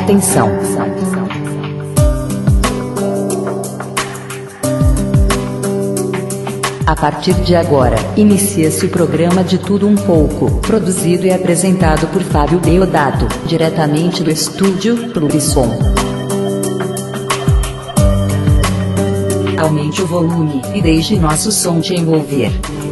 Atenção! A partir de agora, inicia-se o programa De Tudo Um Pouco, produzido e apresentado por Fábio Deodato, diretamente do estúdio Plurisom. Aumente o volume e deixe nosso som te envolver.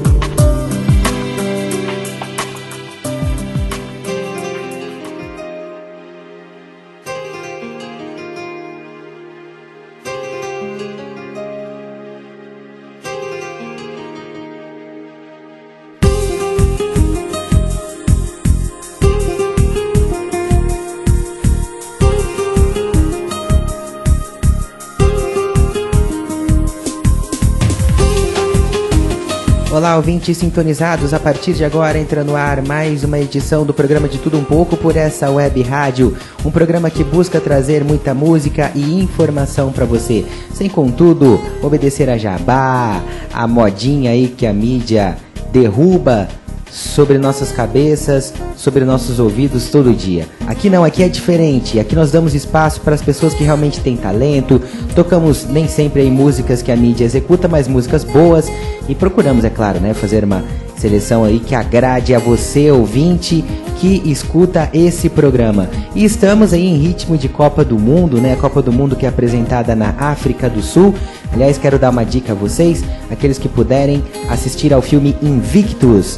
Olá, ouvintes sintonizados, a partir de agora entra no ar mais uma edição do programa De Tudo Um Pouco por essa web rádio, um programa que busca trazer muita música e informação para você, sem contudo obedecer a jabá, a modinha aí que a mídia derruba sobre nossas cabeças, sobre nossos ouvidos todo dia. Aqui não, aqui é diferente, aqui nós damos espaço para as pessoas que realmente têm talento, tocamos nem sempre aí músicas que a mídia executa, mas músicas boas e procuramos, é claro, né, fazer uma seleção aí que agrade a você, ouvinte, que escuta esse programa. E estamos aí em ritmo de Copa do Mundo, né, a Copa do Mundo que é apresentada na África do Sul. Aliás, quero dar uma dica a vocês, aqueles que puderem assistir ao filme Invictus,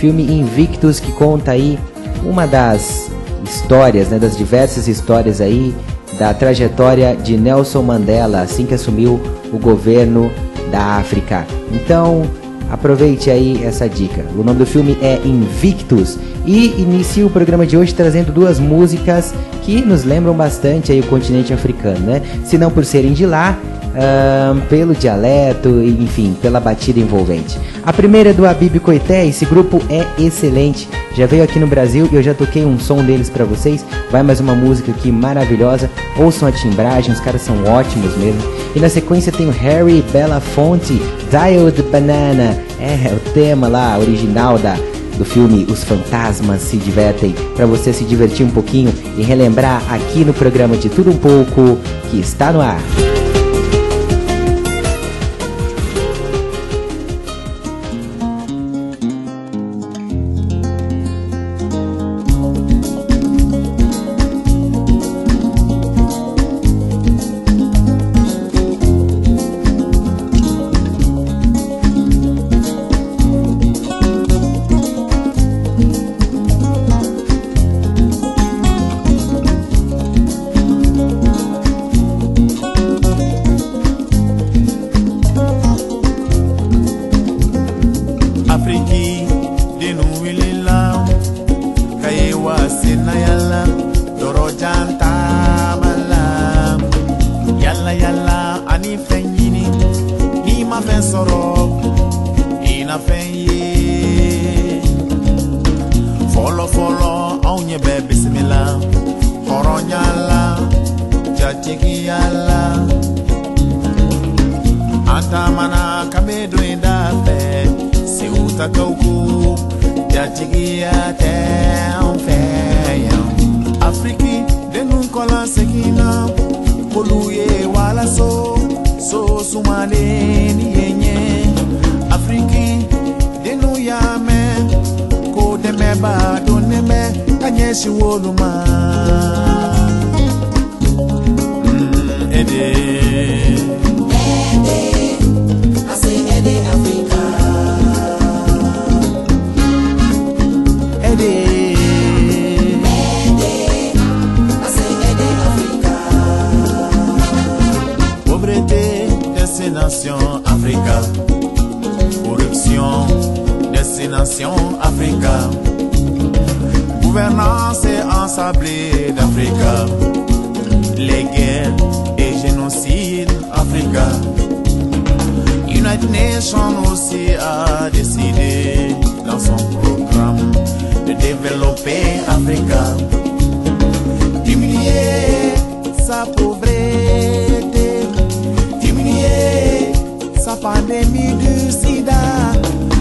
que conta aí uma das histórias, né, das diversas histórias aí da trajetória de Nelson Mandela, assim que assumiu o governo da África. Então, aproveite aí essa dica. O nome do filme é Invictus e inicio o programa de hoje trazendo duas músicas que nos lembram bastante aí o continente africano, né? Se não por serem de lá, pelo dialeto, enfim, pela batida envolvente. A primeira é do Habib Koité, esse grupo é excelente, já veio aqui no Brasil e eu já toquei um som deles pra vocês. Vai mais uma música aqui maravilhosa, ouçam a timbragem, os caras são ótimos mesmo. E na sequência tem o Harry Belafonte, Dialed Banana, é o tema lá, original do filme Os Fantasmas Se Divertem, para você se divertir um pouquinho e relembrar aqui no programa De Tudo Um Pouco, que está no ar. Pandémie du sida,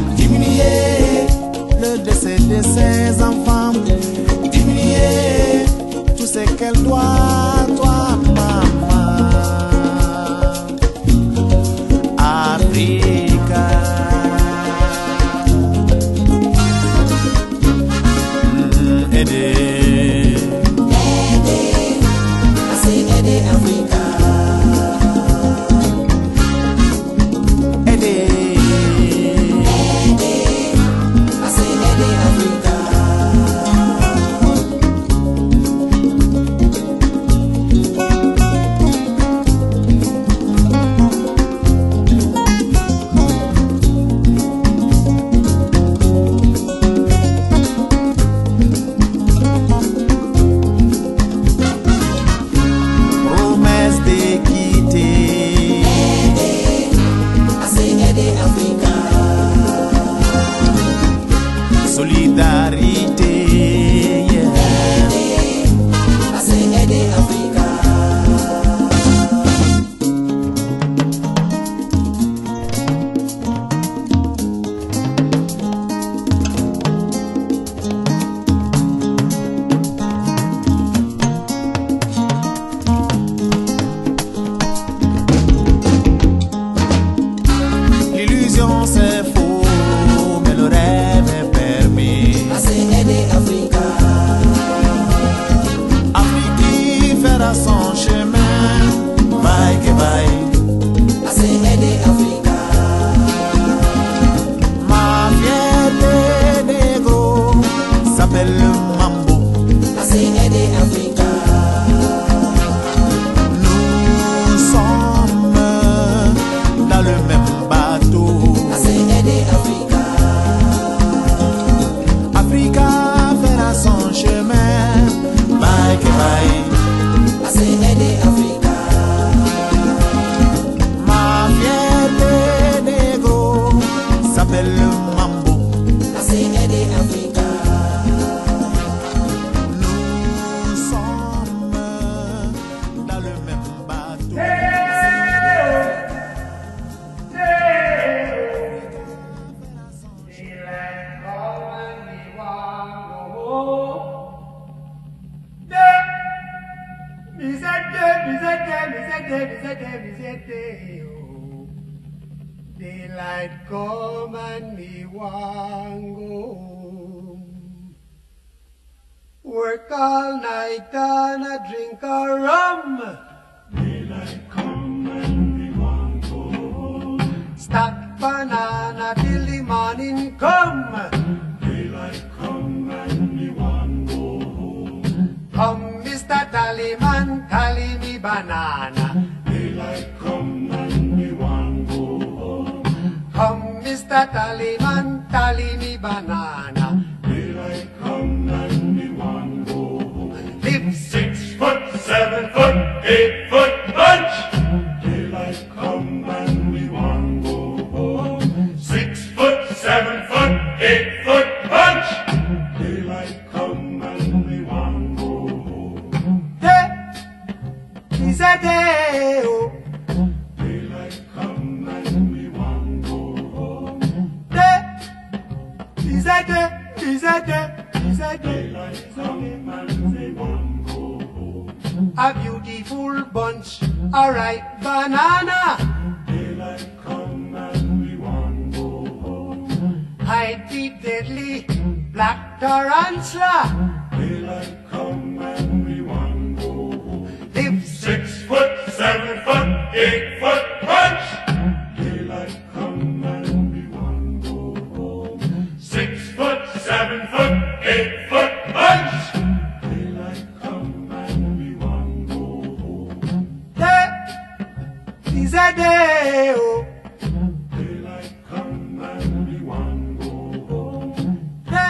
diminuer le décès de ses enfants, diminuer tout ce qu'elle doit. Daylight come and me want go home. Work all night and a drink a rum. Daylight come and me want go home. Stack banana till the morning come. Daylight come and me want go home. Come, Mr. Tallyman, tally me banana. Daylight come and me want go home. Come, Mr. Tallyman, tally me banana. Daylight come and me want go home. Live 6 foot, 7 foot, 8 foot bunch. Daylight come and me want go home. 6 foot, 7 foot, 8 foot bunch. Daylight come and me want go home. Day is a day, oh. Daylight come and me want go home. Day is a day, is a day, is a day. Daylight come and me want go home. A beautiful bunch, a ripe banana. Daylight come and we want go home. Hide the deadly black tarantula. Daylight come and we want go home. Live 6 foot, 7 foot, 8 foot bunch. Daylight come and we want go home. 6 foot, 7 foot, 8 foot bunch. Daylight come and we want go home. Day is a day, oh. Daylight come and we want go home. Day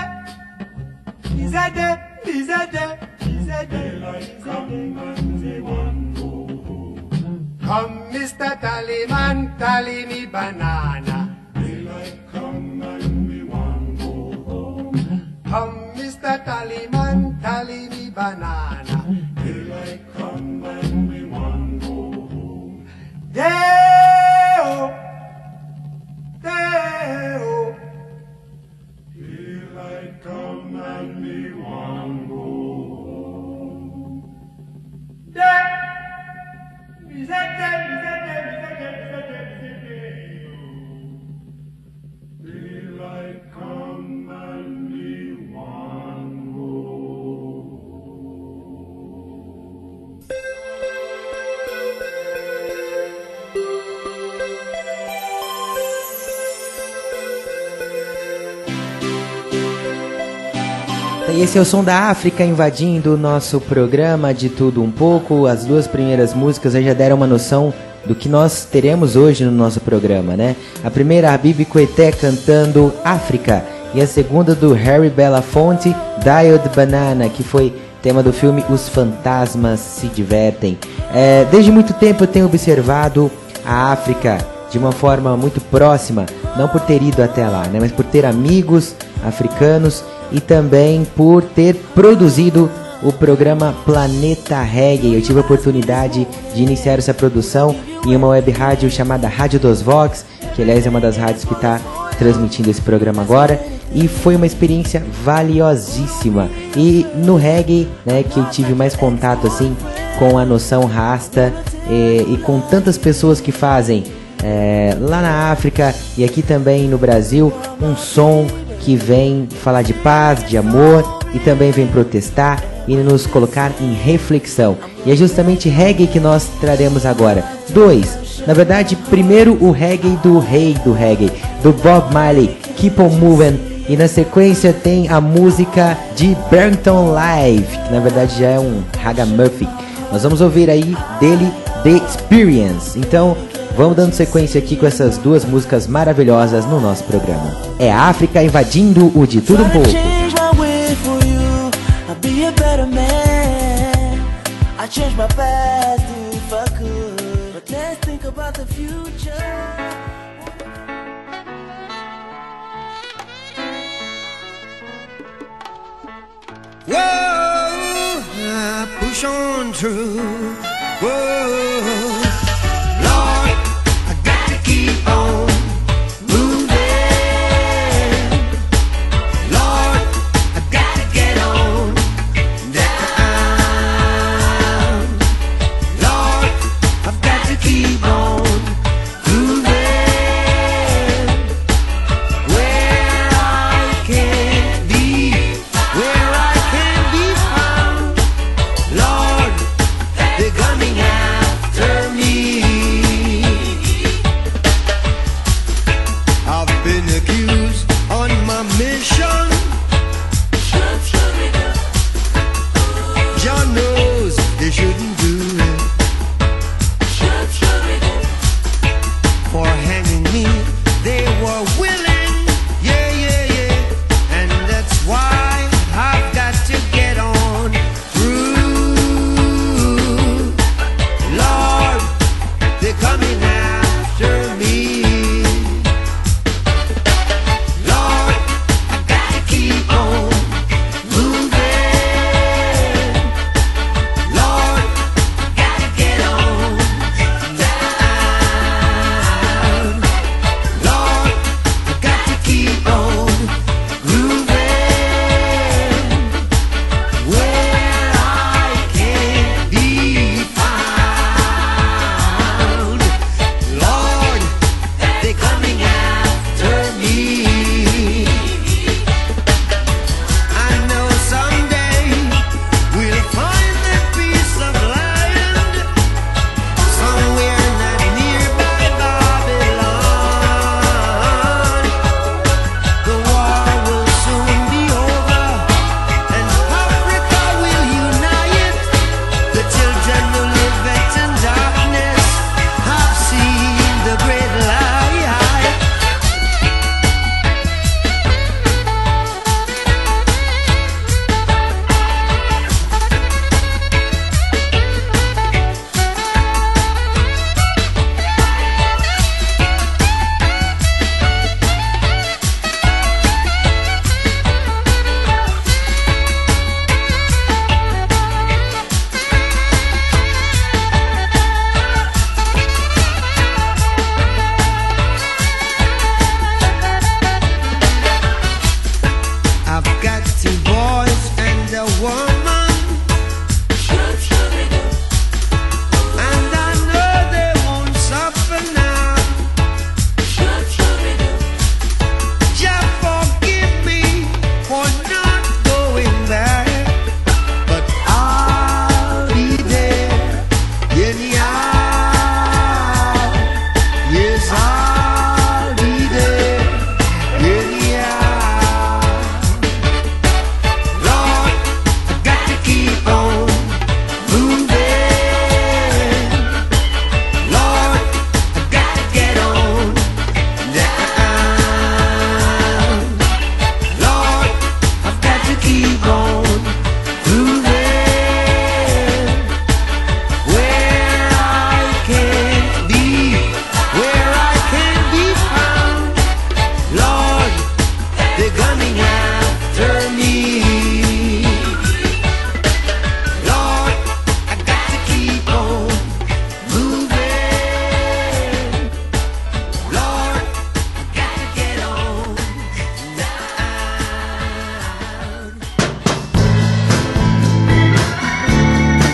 is a day, is a day, is a day. Daylight come and we want go home. Come, Mr. Tallyman, tally me banana. Daylight come and we want go home. Come, Mr. Tallyman, tally me banana. Daylight come and we want go home. Day-o, day-o. Daylight come and we want go home. Day, is a day, is a day, is a day, is a day, is a day. Daylight come and we want go home. Esse é o som da África invadindo o nosso programa de tudo um pouco. As duas primeiras músicas já deram uma noção do que nós teremos hoje no nosso programa, né? A primeira, a Bibi Coeté cantando África, e a segunda do Harry Belafonte, Dialed Banana, que foi tema do filme Os Fantasmas Se Divertem. Desde muito tempo eu tenho observado a África de uma forma muito próxima, não por ter ido até lá, né, mas por ter amigos africanos e também por ter produzido o programa Planeta Reggae. Eu tive a oportunidade de iniciar essa produção em uma web rádio chamada Rádio dos Vox, que aliás é uma das rádios que está transmitindo esse programa agora, e foi uma experiência valiosíssima. E no reggae, né, que eu tive mais contato assim com a noção rasta e com tantas pessoas que fazem lá na África e aqui também no Brasil um som que vem falar de paz, de amor, e também vem protestar e nos colocar em reflexão. E é justamente reggae que nós traremos agora. Na verdade, primeiro o reggae do rei do reggae, do Bob Marley, Keep on Moving, e na sequência tem a música de Burnton Live, que na verdade já é um ragamuffin. Nós vamos ouvir aí dele The Experience. Então vamos dando sequência aqui com essas duas músicas maravilhosas no nosso programa. É a África invadindo o De Tudo Um Pouco. Whoa, push on through. Whoa, Lord, I got to keep on moving. Lord, I got to get on down. Lord, I've got to keep on moving. Where I can be, where I can be found. Lord, they're coming out.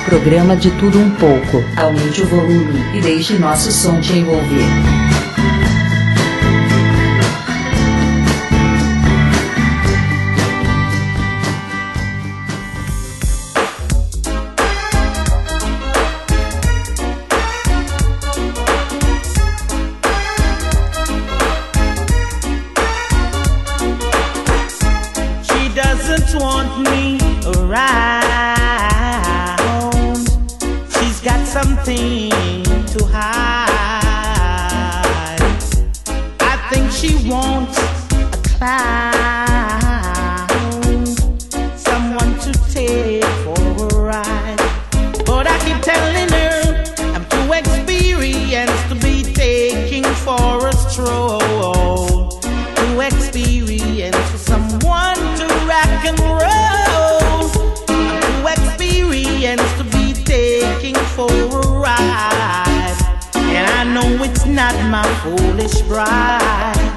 programa de tudo um pouco. Aumente o volume e deixe nosso som te envolver. Want me around. She's got something to hide. I think she wants a clown, someone to take for a ride. But I keep telling her I'm too experienced to be taking for a stroll. Too experienced for someone to rock and roll. I'm too experienced to be taking for a ride, and I know it's not my foolish bride.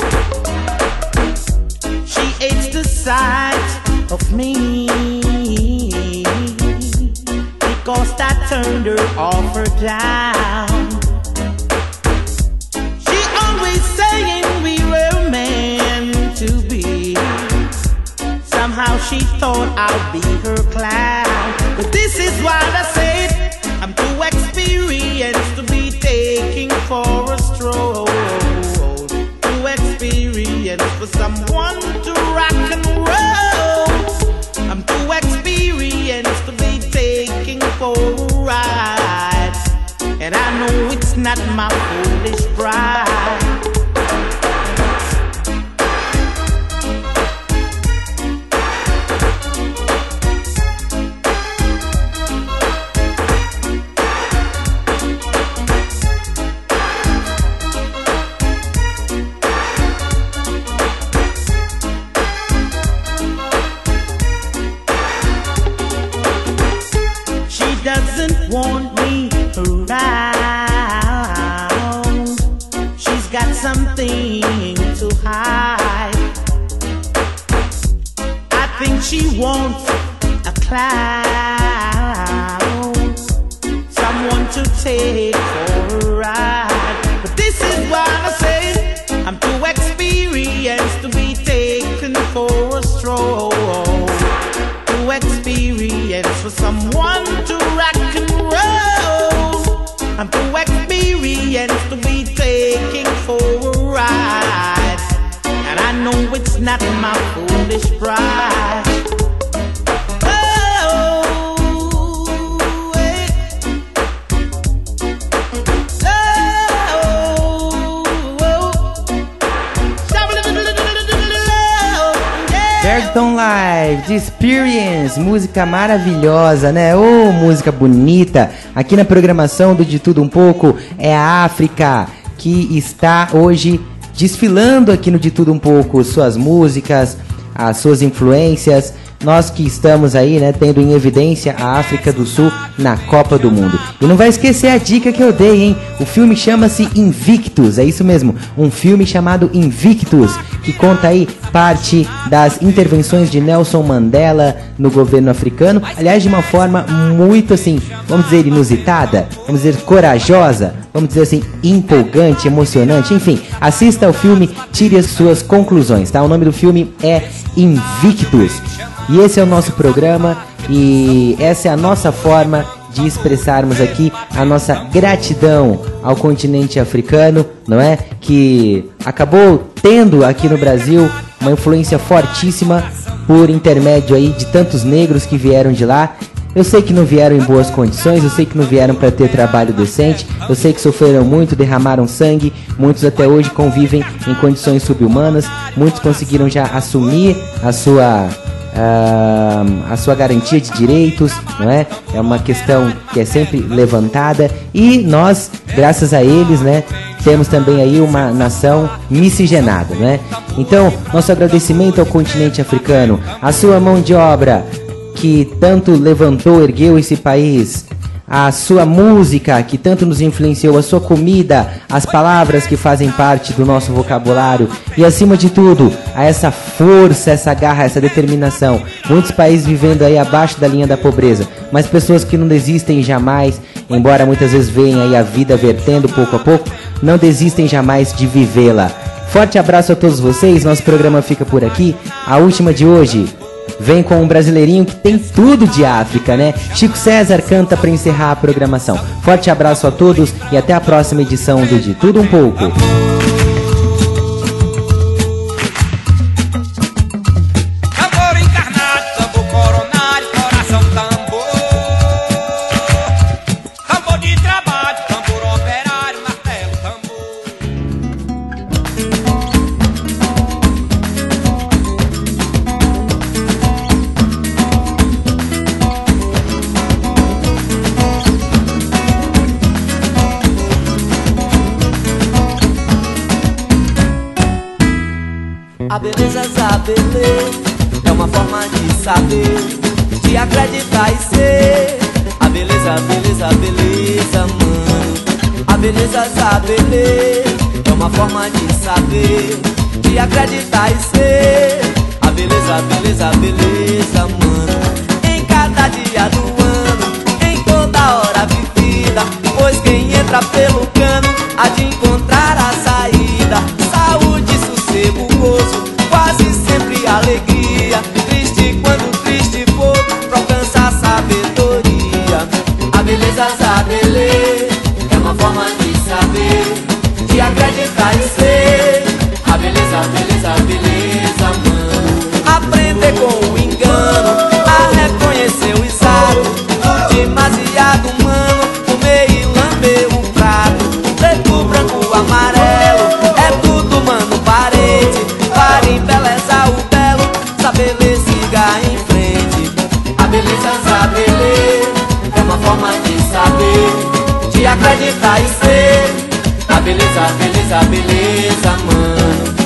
She hates the sight of me because I turned her off or down. She always saying we were meant to be. Somehow she thought I'd be her clown. But this is why I said I'm too experienced to be taking for a stroll. Too experienced for someone to rock and roll. I'm too experienced to be taking for a ride, and I know it's not my foolish pride. Doesn't want me around. She's got something to hide. I think she wants a clown, someone to take for a ride. But this is why I say I'm too experienced to be taken for a stroll. Too experienced for someone to rock and roll. I'm too experienced to be taking for a ride, and I know it's not my foolish pride. Bergton Live, The Experience, música maravilhosa, né? Oh, música bonita. Aqui na programação do De Tudo Um Pouco é a África, que está hoje desfilando aqui no De Tudo Um Pouco suas músicas, as suas influências. Nós que estamos aí, né, tendo em evidência a África do Sul na Copa do Mundo. E não vai esquecer a dica que eu dei, hein? O filme chama-se Invictus, é isso mesmo, um filme chamado Invictus, que conta aí parte das intervenções de Nelson Mandela no governo africano, aliás, de uma forma muito, assim, vamos dizer, inusitada, vamos dizer, corajosa, vamos dizer assim, empolgante, emocionante, enfim, assista ao filme, tire as suas conclusões, tá? O nome do filme é Invictus. E esse é o nosso programa e essa é a nossa forma de expressarmos aqui a nossa gratidão ao continente africano, não é? Que acabou tendo aqui no Brasil uma influência fortíssima por intermédio aí de tantos negros que vieram de lá. Eu sei que não vieram em boas condições, eu sei que não vieram para ter trabalho decente, eu sei que sofreram muito, derramaram sangue, muitos até hoje convivem em condições subhumanas, muitos conseguiram já assumir a sua garantia de direitos, não é? É uma questão que é sempre levantada e nós, graças a eles, né, temos também aí uma nação miscigenada, né? Então, nosso agradecimento ao continente africano, a sua mão de obra que tanto levantou, ergueu esse país, a sua música que tanto nos influenciou, a sua comida, as palavras que fazem parte do nosso vocabulário e, acima de tudo, a essa força, essa garra, essa determinação. Muitos países vivendo aí abaixo da linha da pobreza, mas pessoas que não desistem jamais, embora muitas vezes venham aí a vida vertendo pouco a pouco, não desistem jamais de vivê-la. Forte abraço a todos vocês, nosso programa fica por aqui. A última de hoje vem com um brasileirinho que tem tudo de África, né? Chico César canta para encerrar a programação. Forte abraço a todos e até a próxima edição do De Tudo Um Pouco. Tambor encarnado, tambor coronário, coração tambor. Tambor de trabalho, tambor operário, martelo, tambor. A beleza, a beleza é uma forma de saber, de acreditar e ser. A beleza, mano. A beleza, a beleza é uma forma de saber, de acreditar e ser. A beleza, mano. Em cada dia do ano, em toda hora vivida, pois quem entra pelo cano há de encontrar a saída. Saúde, sossego, gozo, quase sempre alegria. Triste quando triste for, pra alcançar sabedoria. A beleza é uma forma de saber, de acreditar e ser. A beleza, mano. Aprender com o engano, a reconhecer o exato. Demasiado humano, comer e lamber o prato. Preto, branco, amarelo, é tudo mano parente. Para embelezar o belo, saber ler, siga em frente. A beleza é uma forma de saber, de acreditar e ser. A beleza, mano.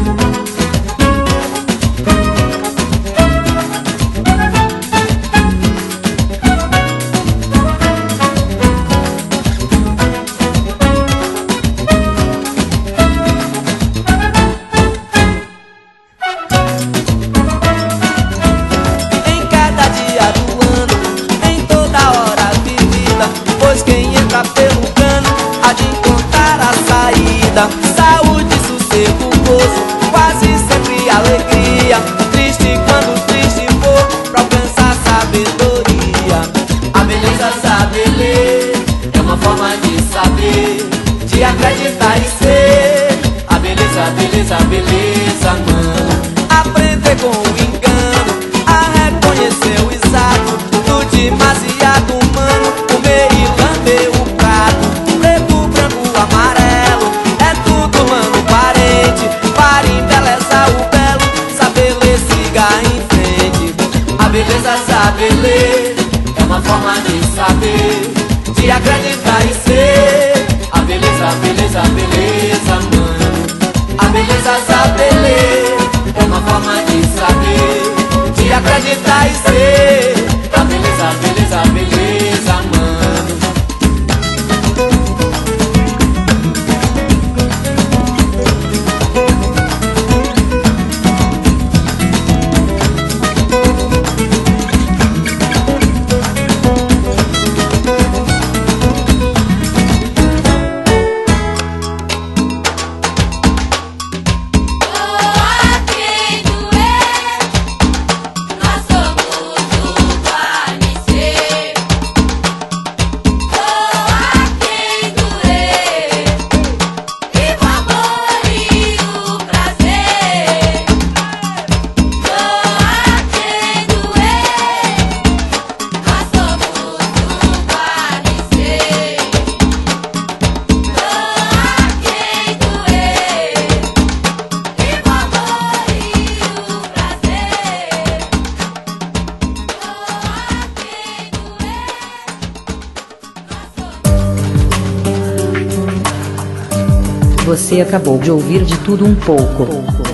Pelo cano há de encontrar a saída. Saúde, sossego, gozo, quase sempre alegria. Triste quando triste for, pra alcançar sabedoria. A beleza é uma forma de saber, de acreditar e ser. A beleza, mano. Aprender com o engano, a reconhecer o exato. Do demasiado humano, comer e lamber o prato. Preto, branco, amarelo, é tudo mano parente. Para embelezar o belo, saber ler, siga em frente. A beleza é uma forma de saber, de acreditar e ser. A beleza, mano. A beleza, é uma forma de saber, de acreditar e ser. A beleza, mano. Você acabou de ouvir De Tudo Um Pouco.